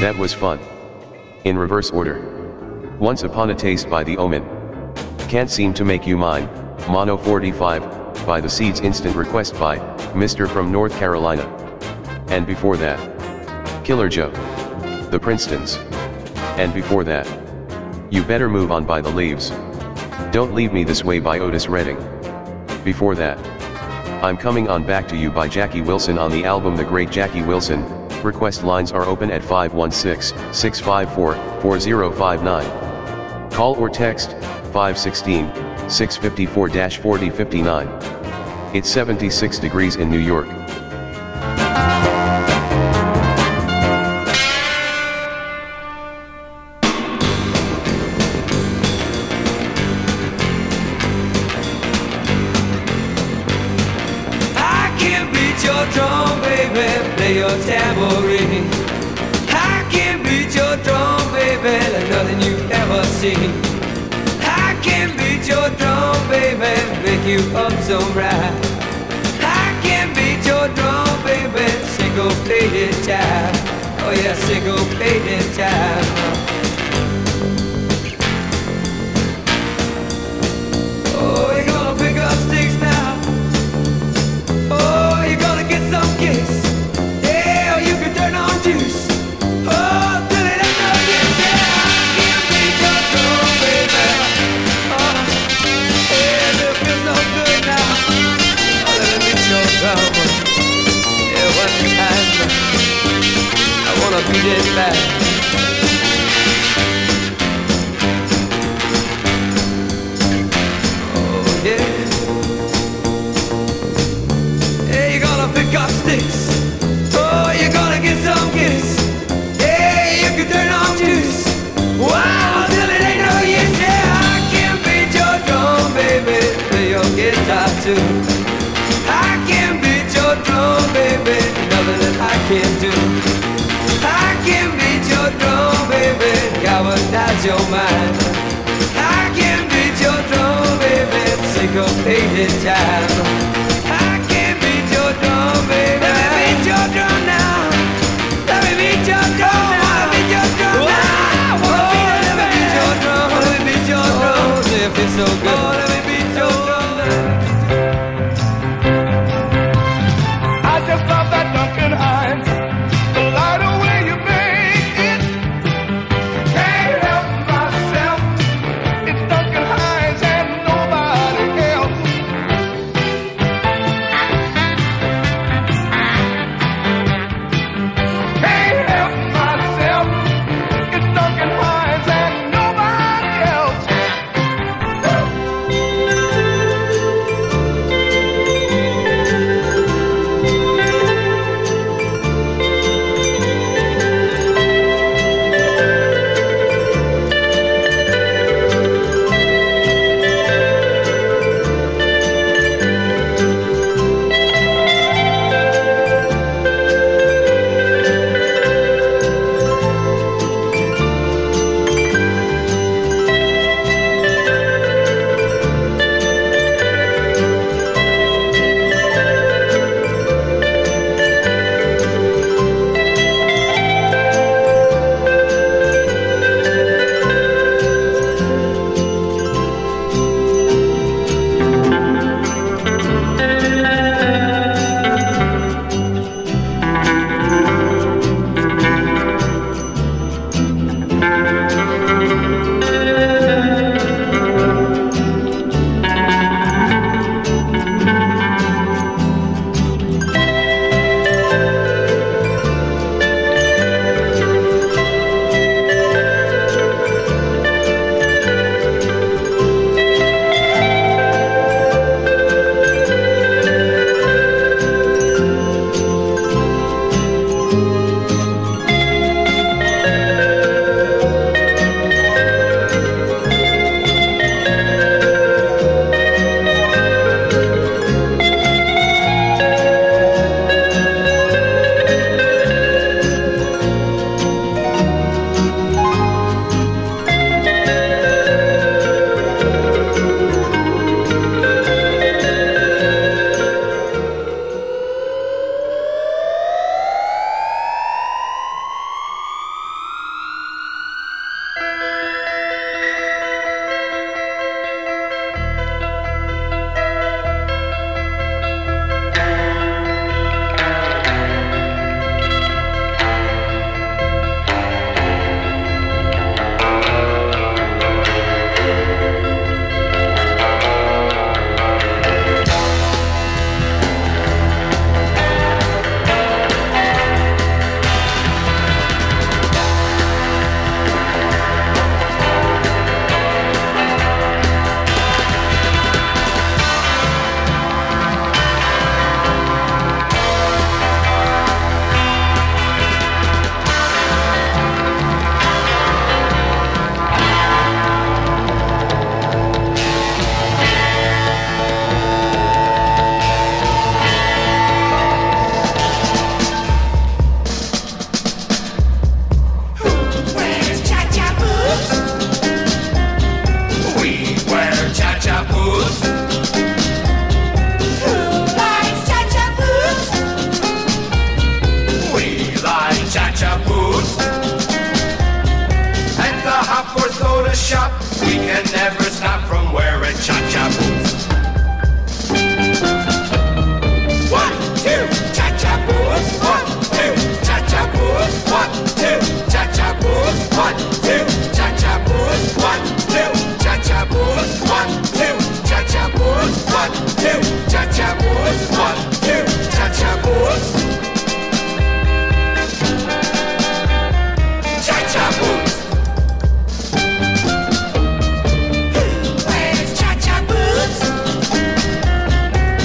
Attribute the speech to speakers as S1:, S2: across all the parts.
S1: That was fun. In reverse order. Once Upon a Taste by The Omen. Can't Seem to Make You Mine, Mono 45, by The Seeds. Instant Request by Mr. from North Carolina. And before that, Killer Joe. The Princetons. And before that, You Better Move On by The Leaves. Don't Leave Me This Way by Otis Redding. Before that, I'm Coming On Back to You by Jackie Wilson on the album The Great Jackie Wilson. Request lines are open at 516-654-4059. Call or text 516-654-4059. It's 76 degrees in New York.
S2: Drum, baby, play your tambourine. I can beat your drum, baby, like nothing you've ever seen. I can beat your drum, baby, make you up so right. I can beat your drum, baby, syncopated time. Oh yeah, syncopated time. Oh, you're gonna pick up sticks now. Oh, you're gonna get some kicks. Yeah, or you can turn on juice. Oh, till it ain't no use. Yeah, I can beat your drum, baby. Oh, yeah, it feels so good now. Oh, let me beat your drum. Yeah, one time. I wanna beat it back. Oh, yeah. Pick up sticks. Oh, you're gonna get some kicks. Yeah, you can turn on juice. Wow, till it ain't no use. Yeah, I can beat your drum, baby. Play your guitar too. I can beat your drum, baby. Nothing that I can't do. I can beat your drum, baby. Galvanize your mind. I can beat your drum, baby. Syncopated time. Drum, baby. Let me beat your drum now. Let me beat your drum now. Let me beat your drum now. Let me beat your drum. Let me beat your drum. It feels so good. Oh, let me beat your drum now.
S3: I just love that Duncan Hines. The lighter way you make it. Can't help myself. It's Duncan Hines and nobody else.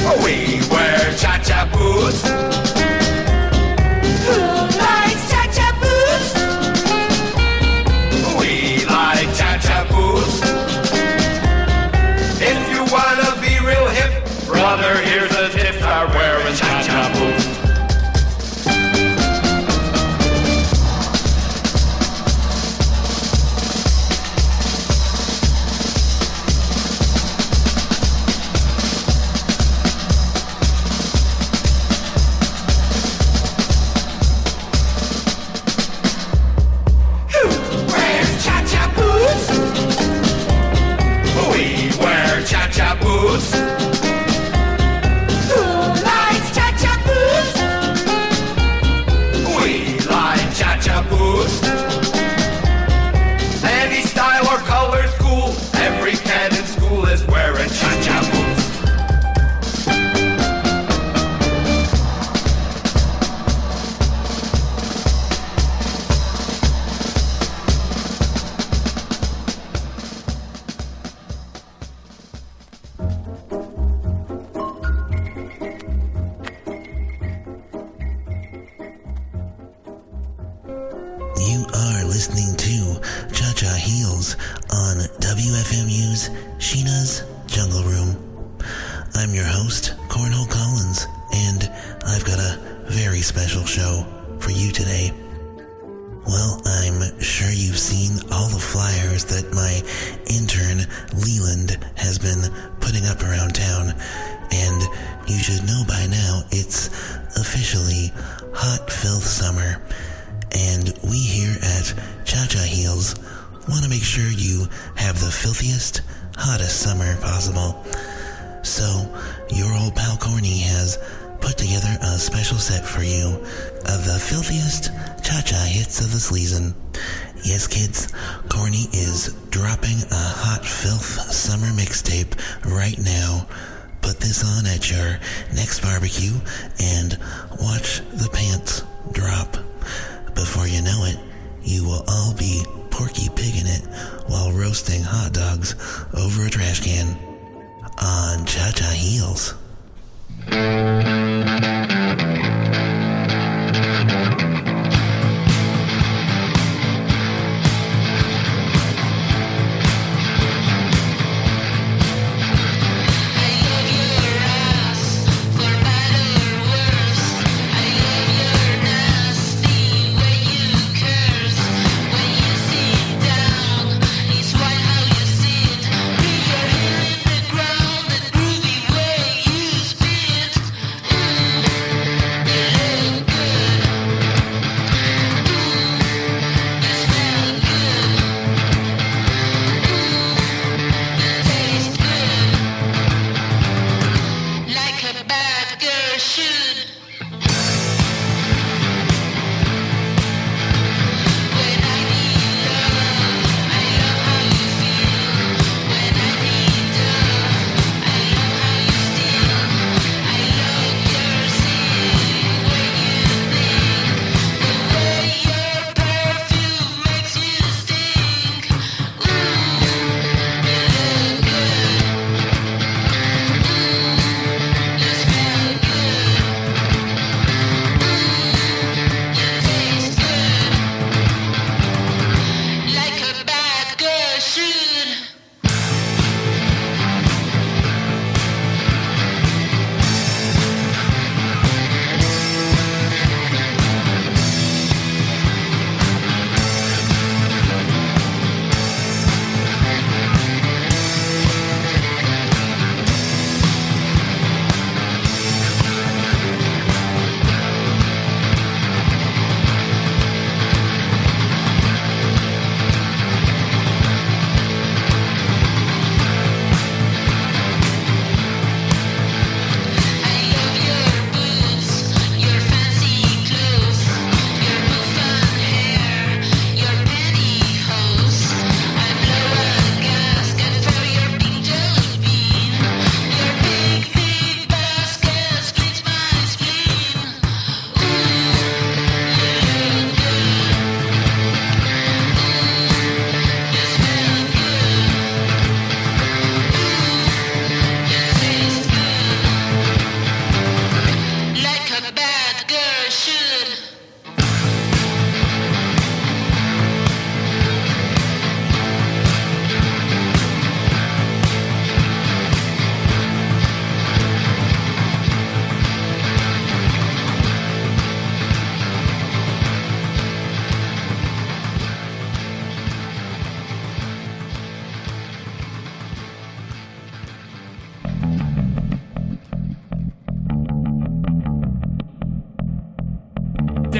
S2: We wear cha-cha boots. Who likes cha-cha boots? We like cha-cha boots. If you wanna be real hip, brother, here's a tip. Start wearing cha-cha boots.
S4: Yes, kids, Corny is dropping a hot filth summer mixtape right now. Put this on at your next barbecue and watch the pants drop. Before you know it, you will all be Porky Pigging it while roasting hot dogs over a trash can on Cha-Cha Heels.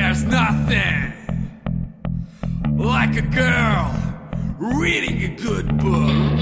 S2: There's nothing like a girl reading a good book.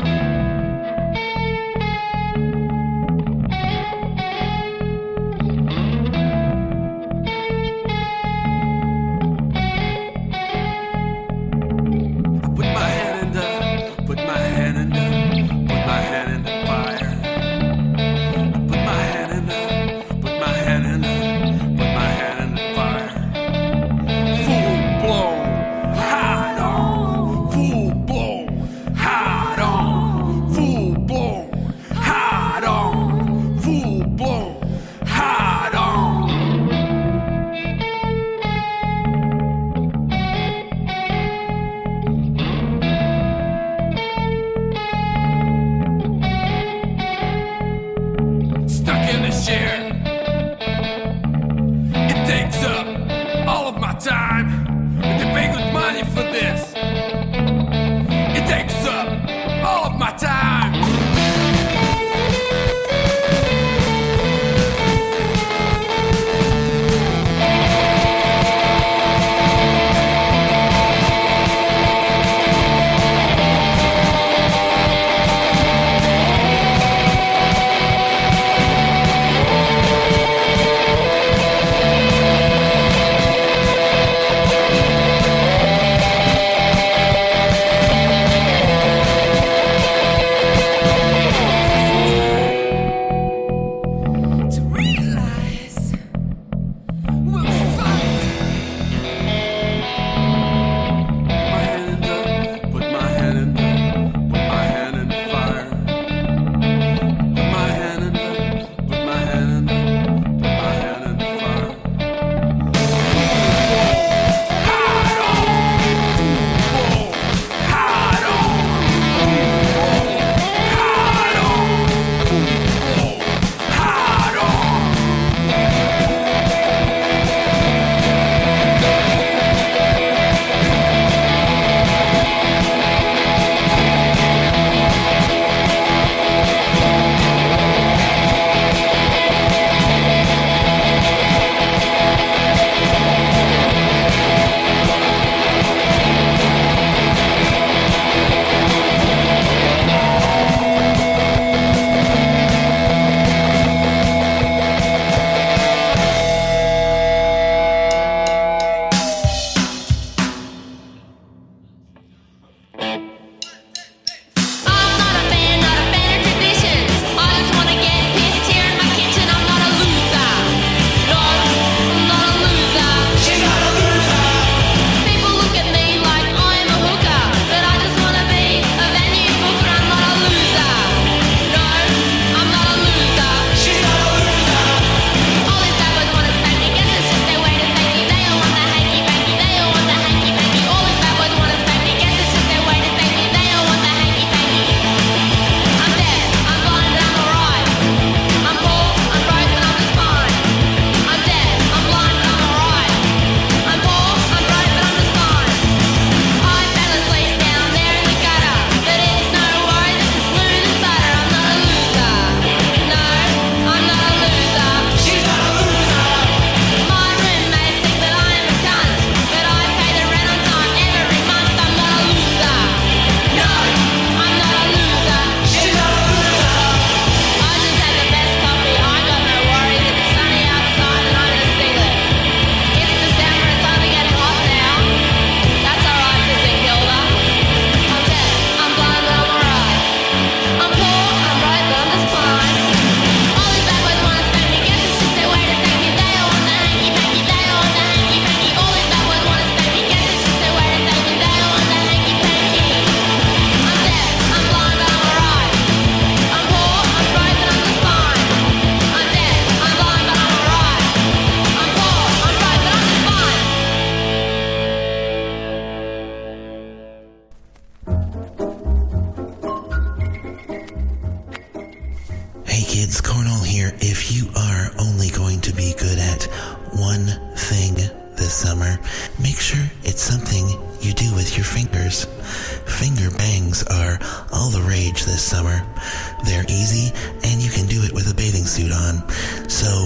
S4: kids, Cornell here. If you are only going to be good at one thing this summer, make sure it's something you do with your fingers. Finger bangs are all the rage this summer. They're easy, and you can do it with a bathing suit on. So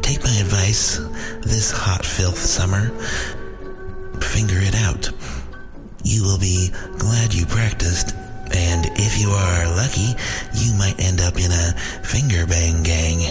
S4: take my advice this hot filth summer. Finger it out. You will be glad you practiced, and if you are lucky, you might end up in a finger bang gang.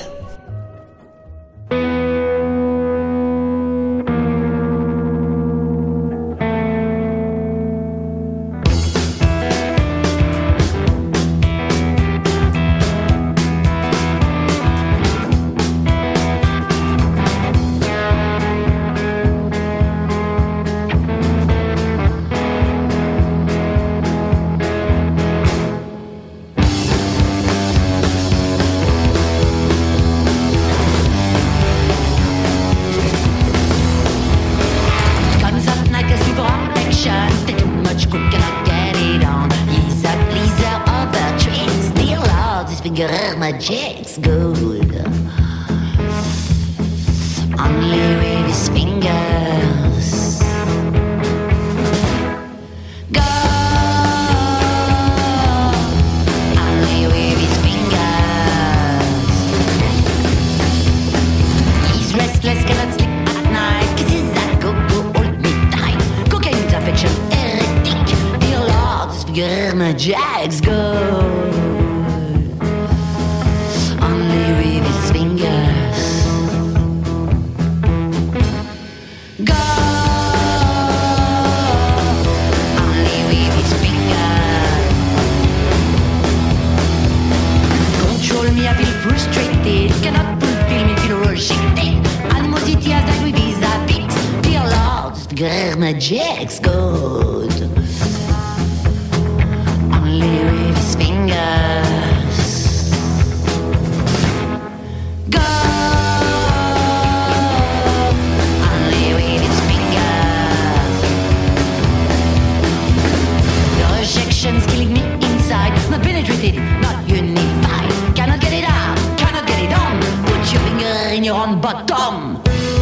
S5: Jack's good. Only with his fingers. Go. Only with his fingers. He's restless, cannot sleep at night. Kisses that go hold me tight. Cocaine's affection, heretic. Dear Lord, this figure my Jack's good. Cannot fulfill me, feel rejected. Animosity has died with his habit. Dear Lord, grrr, my Jack's good. Only with his fingers. Go. Only with his fingers. The rejection's killing me inside. Not penetrated, not unified. Cannot get it out. Put your finger in your own bottom.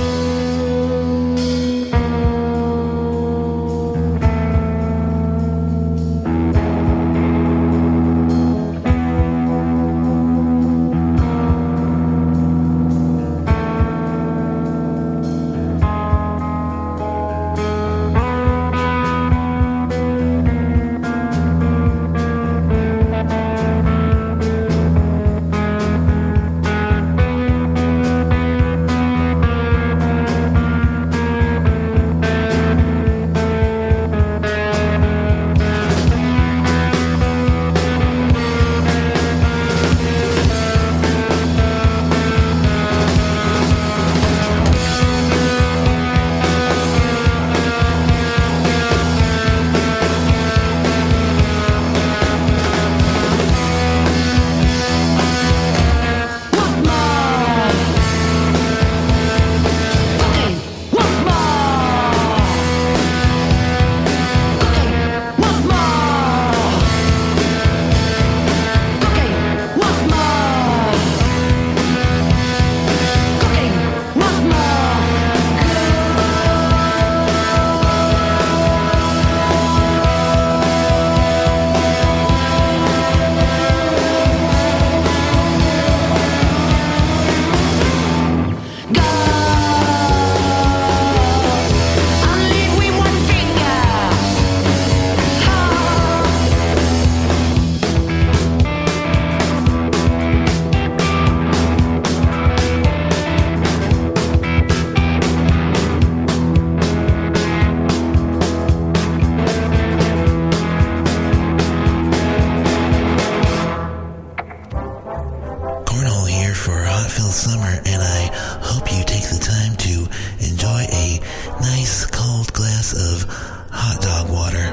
S4: Summer, and I hope you take the time to enjoy a nice cold glass of hot dog water.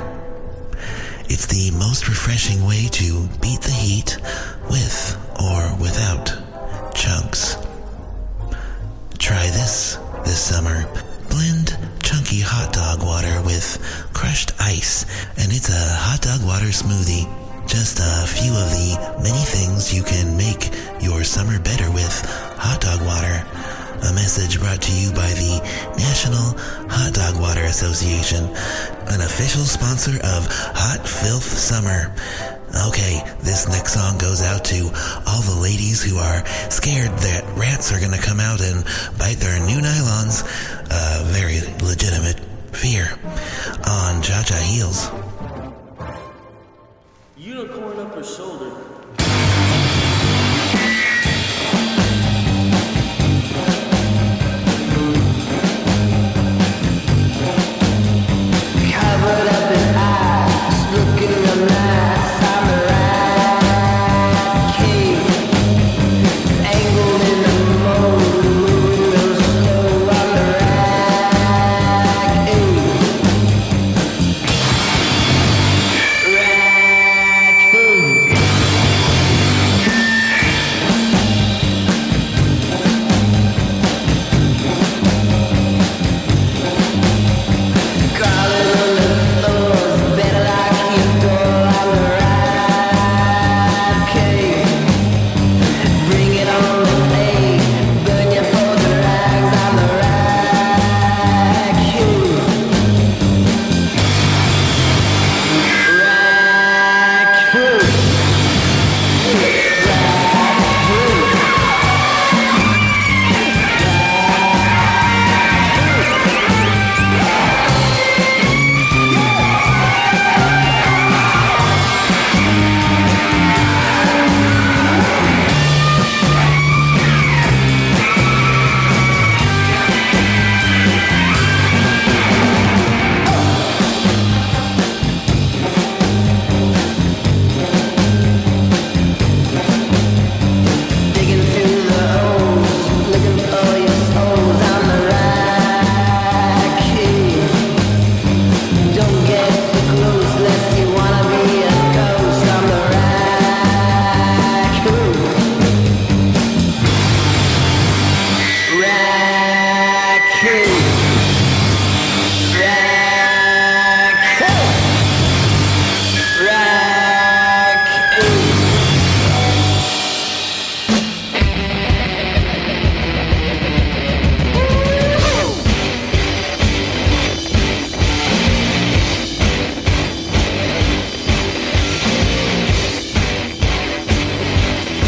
S4: It's the most refreshing way to beat the heat with or without chunks. Try this summer. Blend chunky hot dog water with crushed ice, and it's a hot dog water smoothie. Just a few of the many things you can make your summer better with hot dog water. A message brought to you by the National Hot Dog Water Association, an official sponsor of Hot Filth Summer. Okay, this next song goes out to all the ladies who are scared that rats are gonna come out and bite their new nylons. Very legitimate fear. On Cha Cha Heels.
S6: Unicorn up her shoulder.
S2: Covered up in eyes, looking real nice. I'm the right key. Angled in the mold, moving real slow. I'm the right key. Crawling on the floors, better lock your door. I'm the right key. Bring it on the plate, burn your phones and rags. I'm the right key. Right key. Digging through the holes, looking for your souls. I'm the right key. Don't get too close unless you wanna be a ghost. I'm the right key. Right key. Right key. Right key.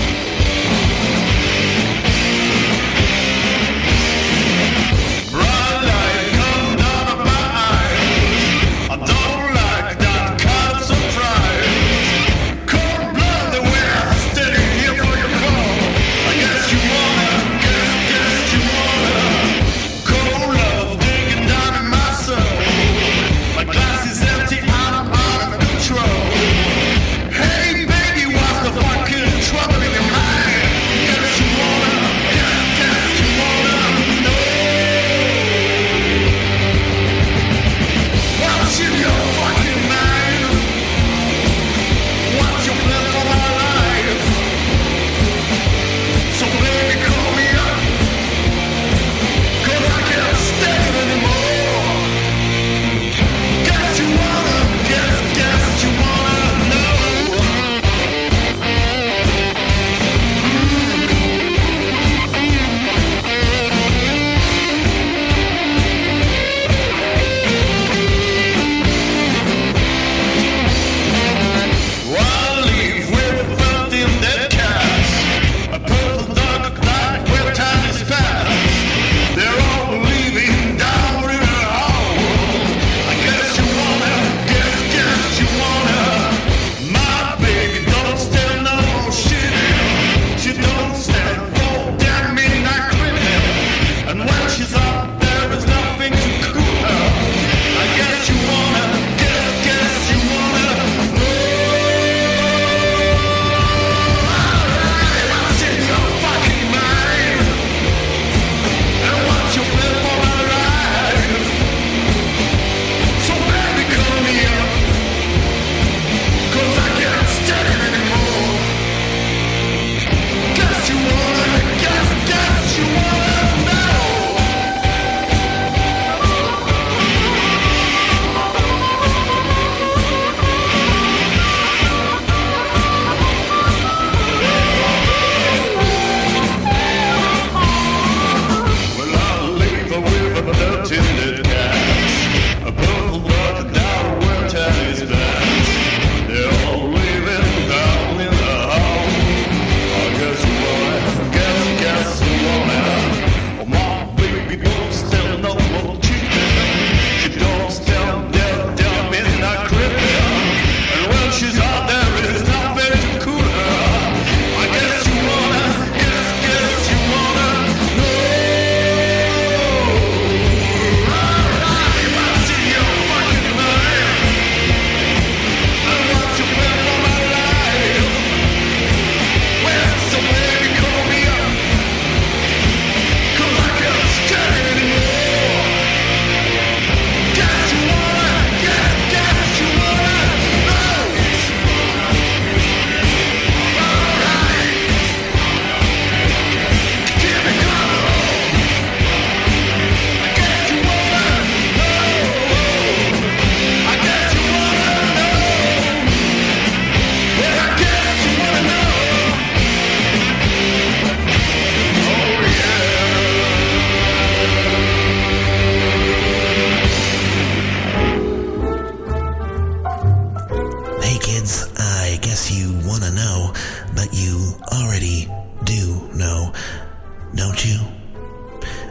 S3: Bright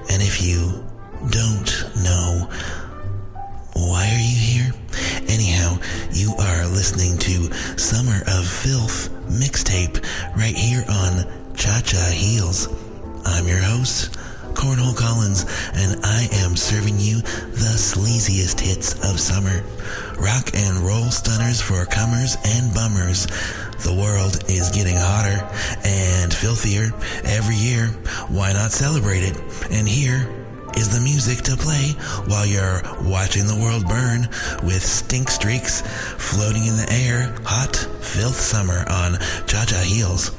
S4: And if you don't know, why are you here? Anyhow, you are listening to Summer of Filth mixtape right here on Cha-Cha Heels. I'm your host, Cornhole Collins, and I am serving you the sleaziest hits of summer. Rock and roll stunners for comers and bummers. The world is getting hotter and filthier every year. Why not celebrate it? And here is the music to play while you're watching the world burn with stink streaks floating in the air. Hot filth summer on Cha-Cha Heels.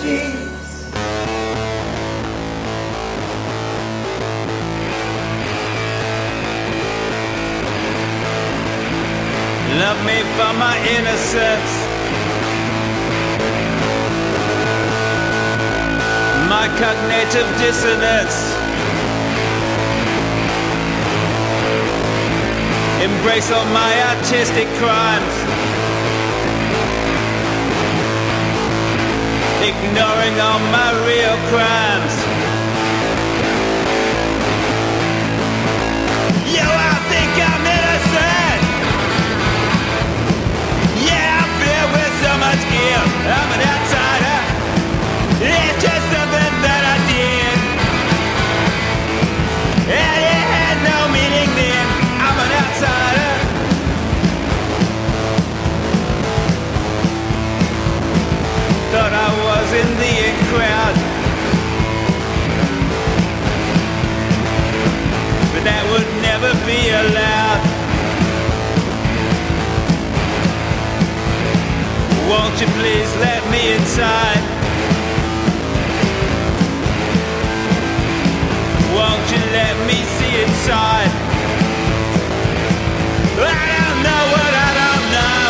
S2: cheese.
S7: Love me for my innocence, my cognitive dissonance. Embrace all my artistic crimes, ignoring all my real crimes. Yo, I think I'm innocent. Yeah, I feel with so much guilt. I'm an outsider. It's just something that I did, and it had no meaning then. I'm an outsider. Thought I was in the in crowd, but that would never be allowed. Won't you please let me inside? Won't you let me see inside? I don't know what I don't know.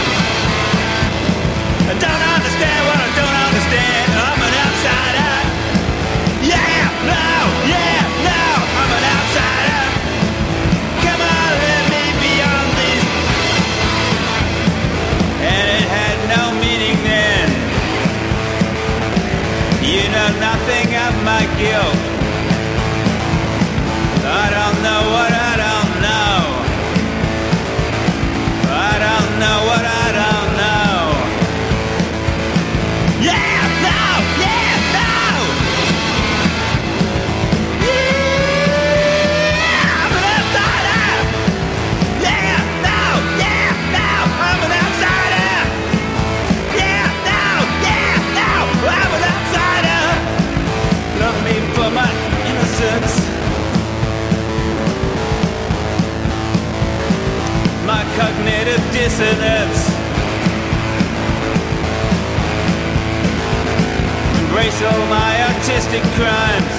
S7: I don't understand what I don't understand. I'm an outsider. Yeah, no, I'm an outsider. Come on, let me be on this. And it had no meaning then. You know nothing of my guilt. I don't know what I don't know. I don't know what I don't know. Yeah, no. Yeah, I'm an outsider. Yeah, no, I'm an outsider. Yeah, no, I'm an outsider. Love me for my innocence, my cognitive dissonance. Embrace all my artistic crimes,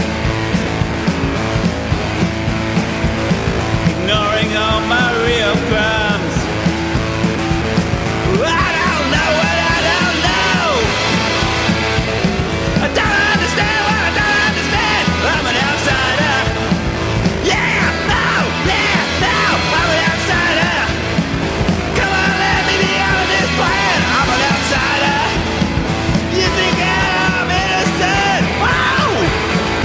S7: ignoring all my real crimes. I don't know what I don't know. I don't understand what I don't understand. I'm an outsider. Yeah, no, I'm an outsider. Come on, let me be on this plan. I'm an outsider. You think I'm innocent? Wow!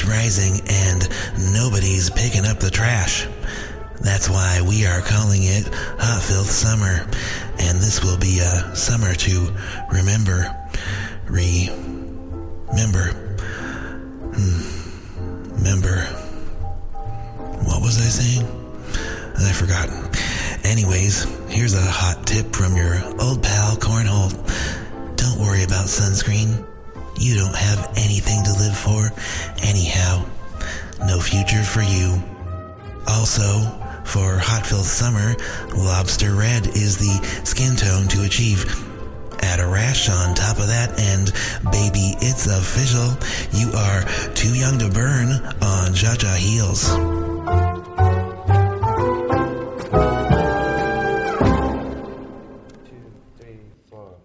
S4: It's rising and nobody's picking up the trash. That's why we are calling it Hot Filth Summer. And this will be a summer to remember. Remember. What was I saying? I forgot. Anyways, here's a hot tip from your old pal Cornhole. Don't worry about sunscreen. You don't have anything to live for anyhow. No future for you. Also, for Hot Filth Summer, Lobster Red is the skin tone to achieve. Add a rash on top of that and baby, it's official. You are too young to burn on Jaja Heels.
S6: 2, 3, 4.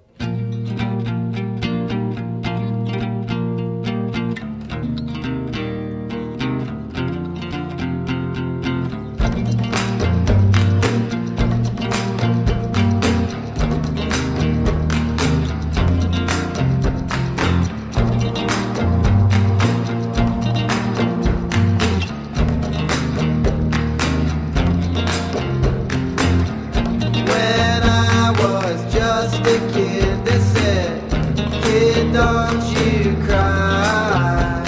S2: When I was just a kid, they said, kid, don't you cry.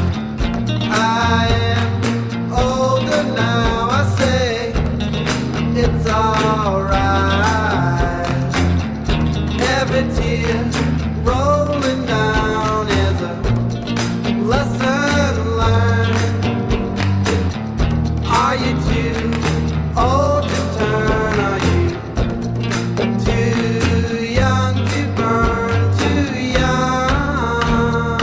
S2: I am older now, I say, it's alright. Every tear rolling down is a lesson learned. Are you too old to turn? Are you too young to burn? Too young.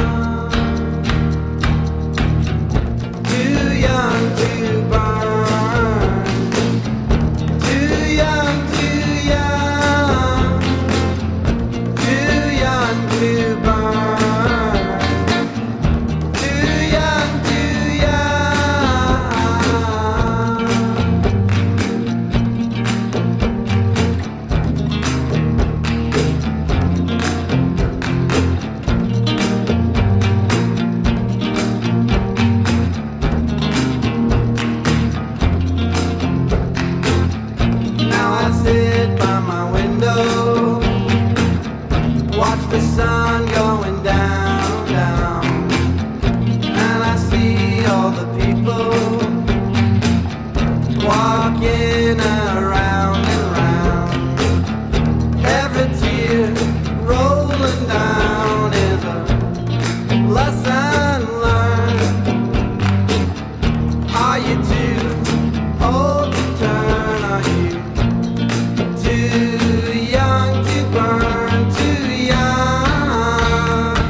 S2: Too young to burn. Too young, too young. Too young to burn. Too young, too young. Now I sit by my window, watch the sun going down, down, and I see all the people walking around and round. Every tear rolling down is a lesson learned. Are you too old to turn? Are you too young to burn? Too young.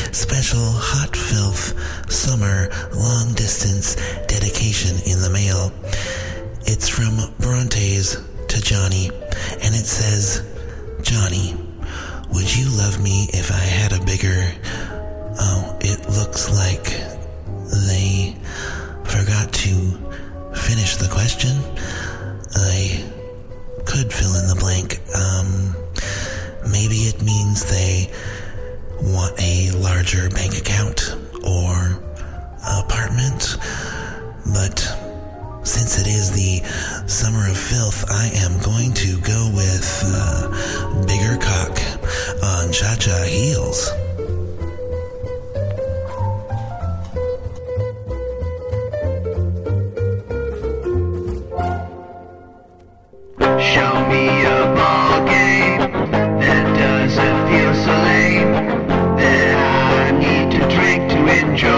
S4: special Hot Filth Summer Long Distance dedication in the mail. It's from Brontes to Johnny, and it says, Johnny, would you love me if I had a bigger... Oh, it looks like they forgot to finish the question. I could fill in the blank. Maybe it means they want a larger bank account or apartment, but since it is the summer of filth, I am going to go with bigger cock on Cha-Cha Heels.
S7: Show me a ball game that doesn't feel so lame, that I need to drink to enjoy.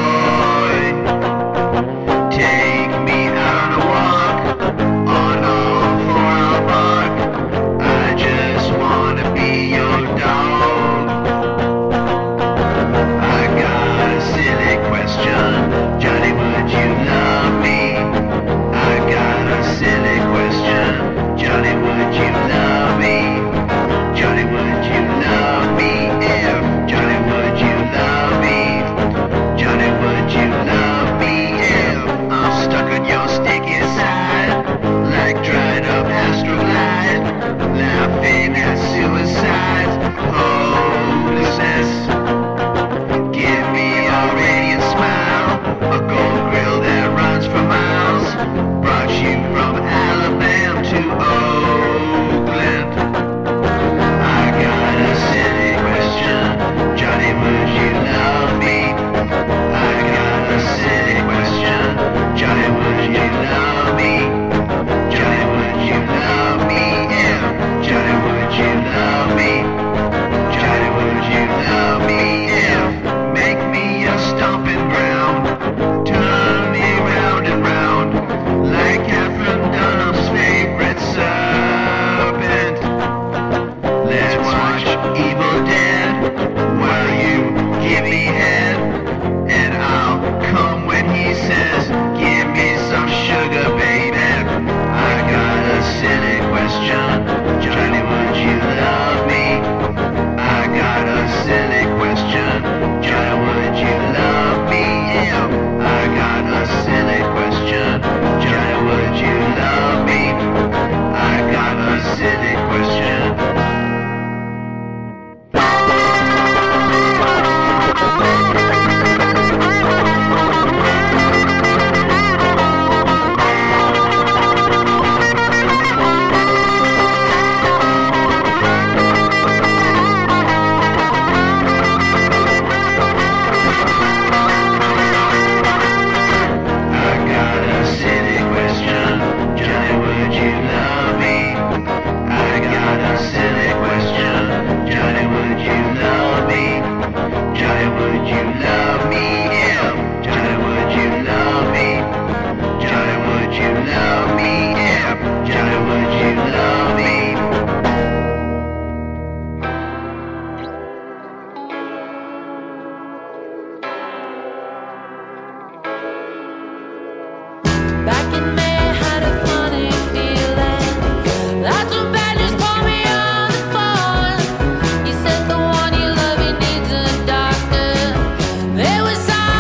S7: Take me out on a walk, on all four I'll bark. I just wanna be your dog. I got a silly question, Johnny, would you love me? I got a silly question. Johnny, would you love me? Johnny, would you love me if? Johnny, would you love me? Johnny, would you love me if I'm stuck on your sticky side, like dried up astroglide, laughing at suicide's hopelessness? Give me a radiant smile, a gold grill that runs for miles, brought you from Alabama to Oakland. I got a silly question, Johnny, would you love me? I got a silly question, Johnny, would you love me? Johnny, would you love me if? Johnny, would you love me? Johnny, would you love me if? Make me a stomping ground, turn me round and round, like Catherine Dunham's favorite serpent. Let's watch Evil Dead while you give me head, and I'll come when he says, give me some sugar, baby. I got a silly question, Johnny, would you love me? I got a silly question, Johnny, would you love me? I got a silly question, Johnny, would you love me? I got a silly question.
S8: They were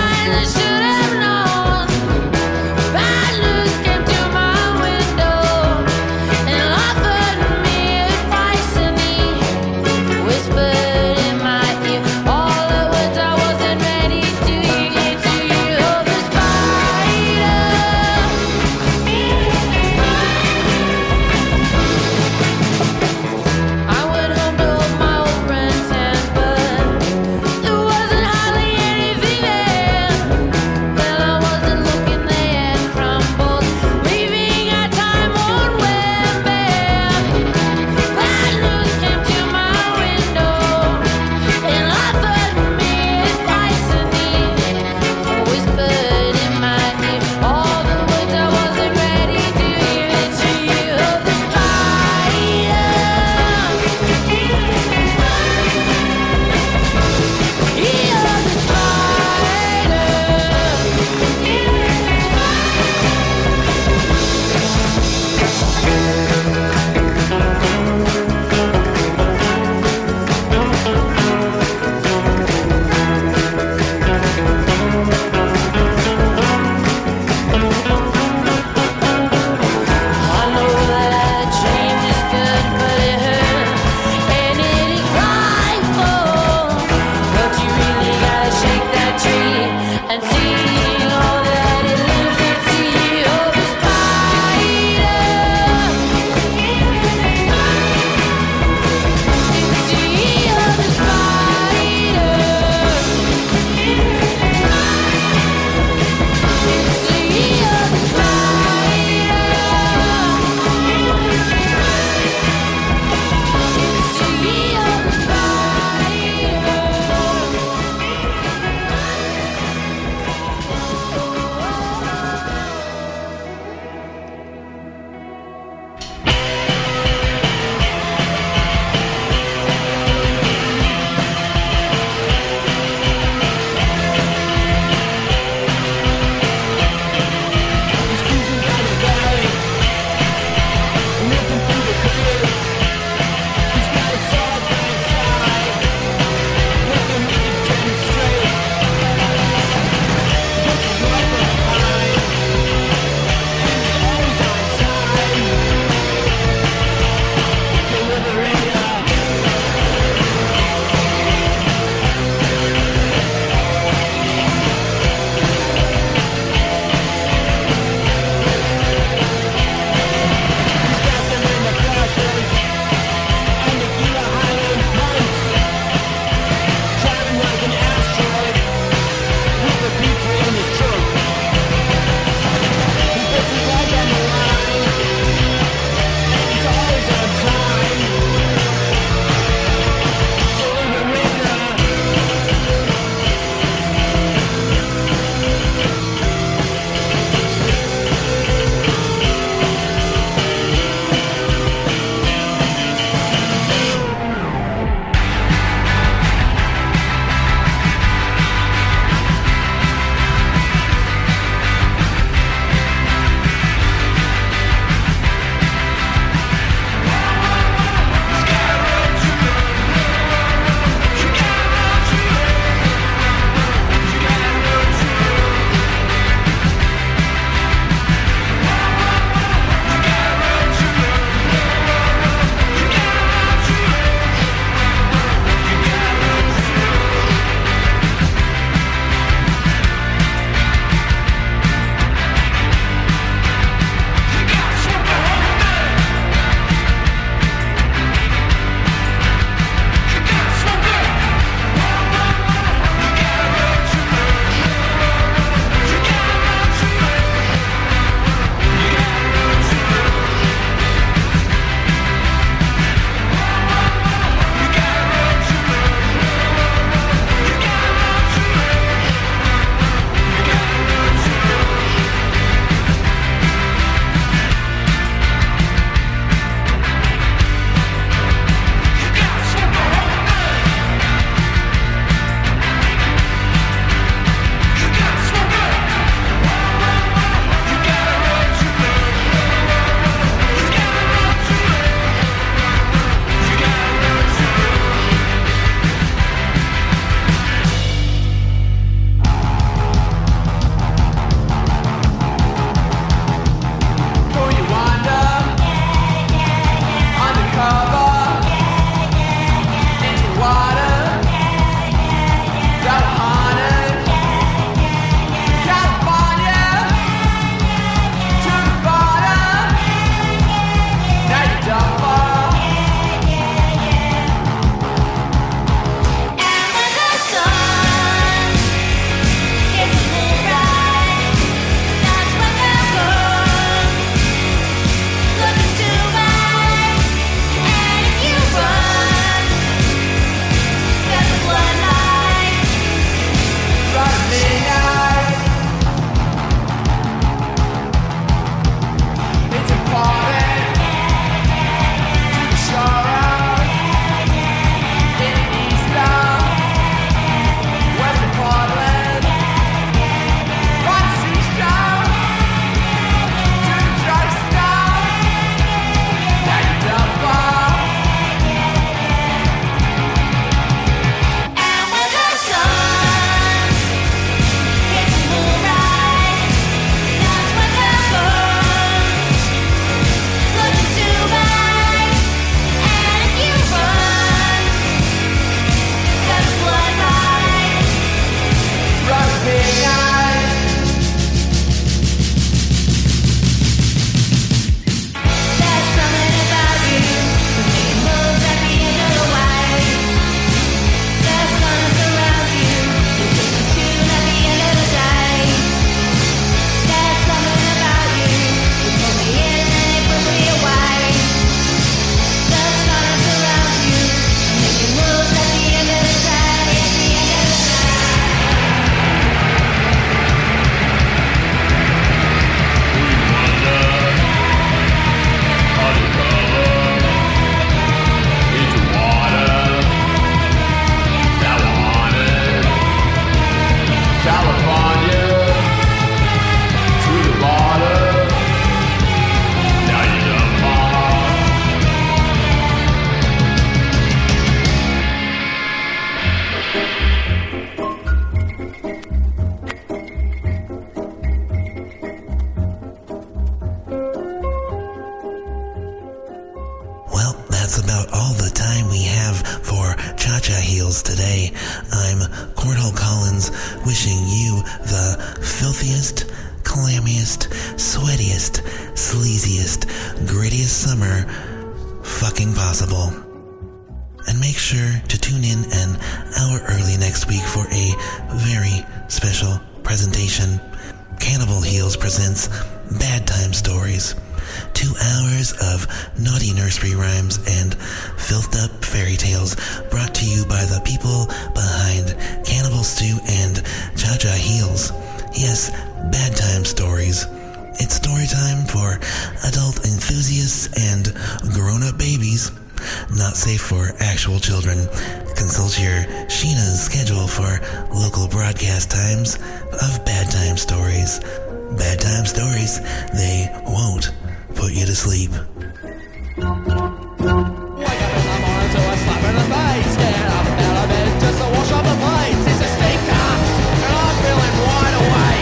S4: wishing you the filthiest, clammiest, sweatiest, sleaziest, grittiest summer fucking possible. And make sure to tune in an hour early next week for a very special presentation. Cannibal Heels presents Bad Time Stories. 2 hours of naughty nursery rhymes and filthed up fairy tales brought to you by the people behind Cannibal Stew and Cha-Cha Heels. Yes, Bad Time Stories. It's story time for adult enthusiasts and grown-up babies. Not safe for actual children. Consult your Sheena's schedule for local broadcast times of Bad Time Stories. Bad Time Stories, they won't put you to sleep.
S7: Wake up in the morning to a slap in the face. Get up out of bed just to wash off the plates. It's a stinker, and I'm feeling wide awake.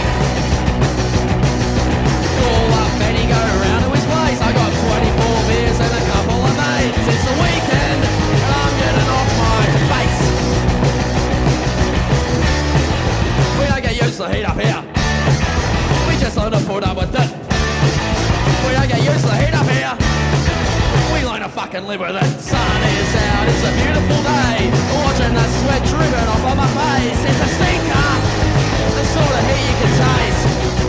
S7: Call up Benny, go round to his place. I got 24 beers and a couple of mates. It's the weekend, and I'm getting off my face. We don't get used to the heat up here. We just learn to put up with it. We don't get used to the heat up here. We learn to fucking live with it. Sun is out, it's a beautiful day. Watching the sweat dripping off of my face. It's a stinker, the sort of heat you can taste.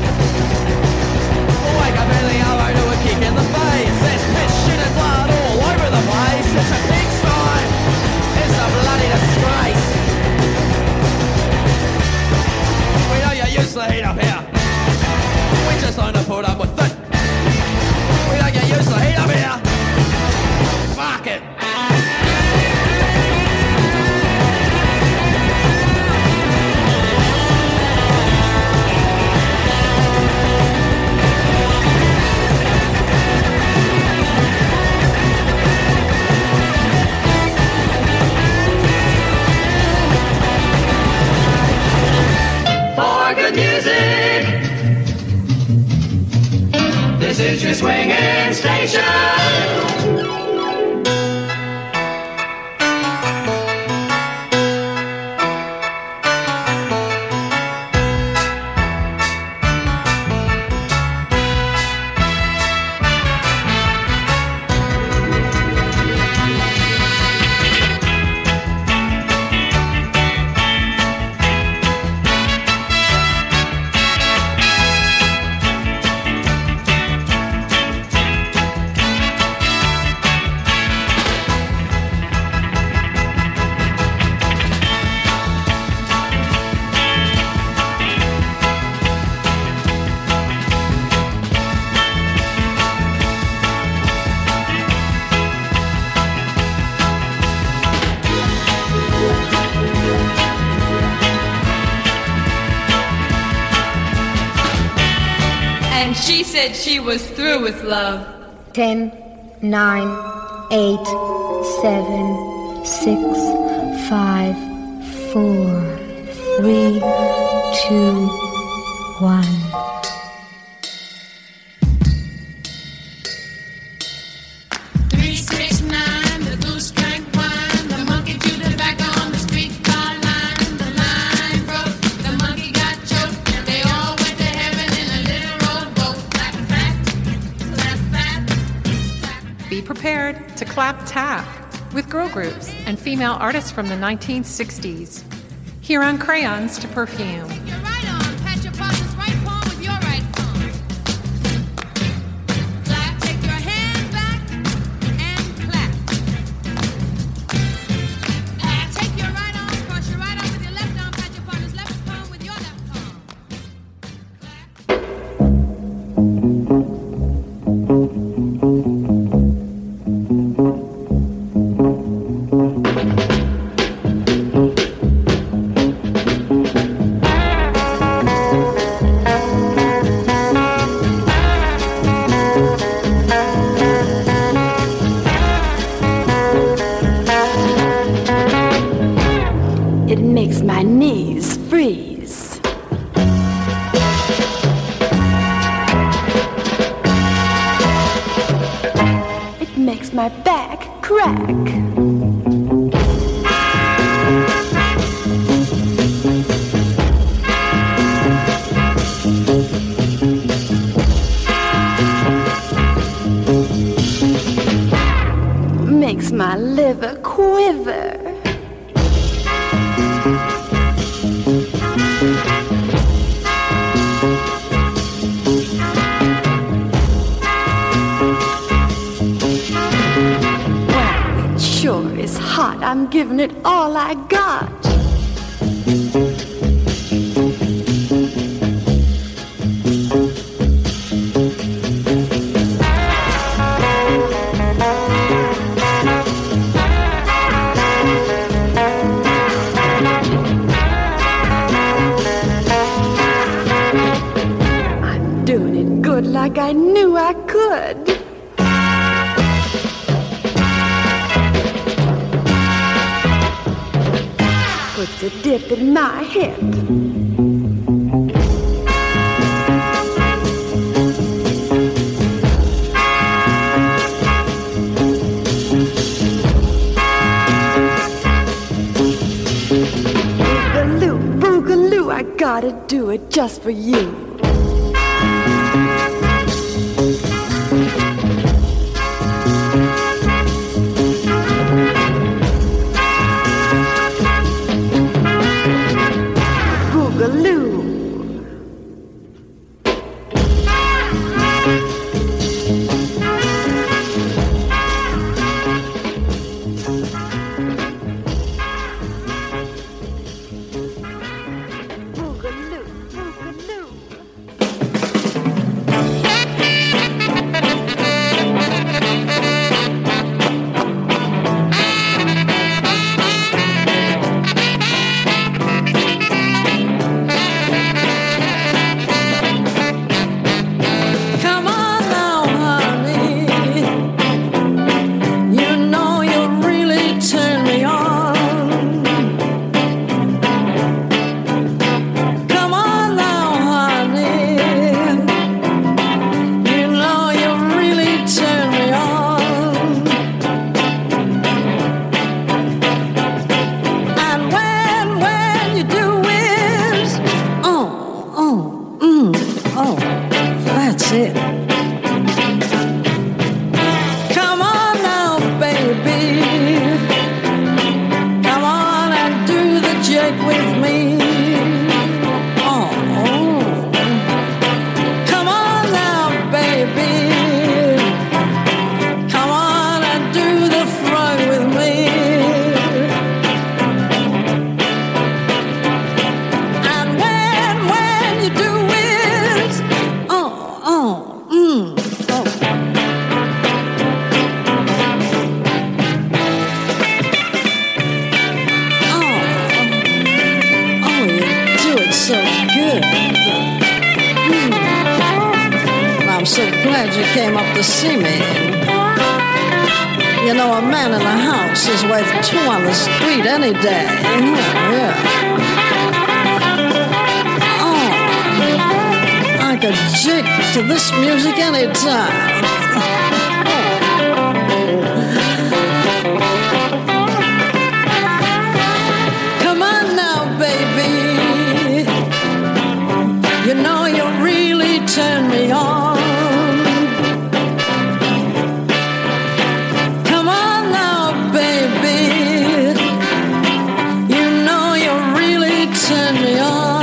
S7: Wake up in the elbow to a kick in the face. There's piss, shit and blood all over the place. It's a pigsty, it's a bloody disgrace. We don't get used to the heat up here. We just learn to put up with it. We don't get used to the heat up here. Fuck it.
S2: For good music, this is your swinging station.
S8: And she said she was through with love.
S9: 10, 9, 8, 7, 6, 5, 4, 3, 2, 1.
S10: Prepared to clap tap with girl groups and female artists from the 1960s. Here on Crayons to Perfume.
S11: Your right arm, pat your partner's right palm with your right palm. Clap, take your hand back and clap. Take your right arm, cross your right arm with your left arm, pat your partner's left palm with your left palm.
S12: It makes my knees freeze. It makes my back crack. I'm giving it all I got. I'm doing it good like I knew I could. Puts a dip in my hip. Boogaloo, boogaloo, I gotta do it just for you.
S13: To this music anytime. Come on now, baby. You know you really turn me on. Come on now, baby. You know you really turn me on.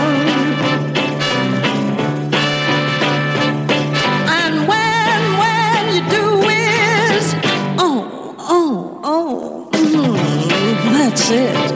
S13: That's it.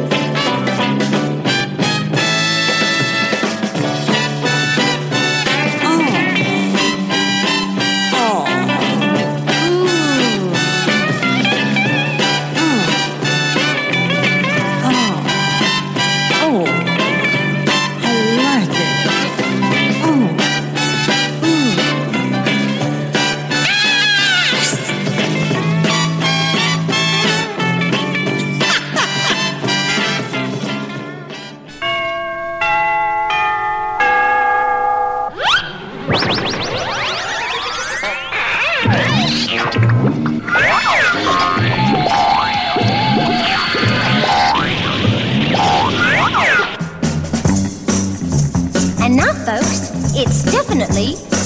S14: And now, folks, it's definitely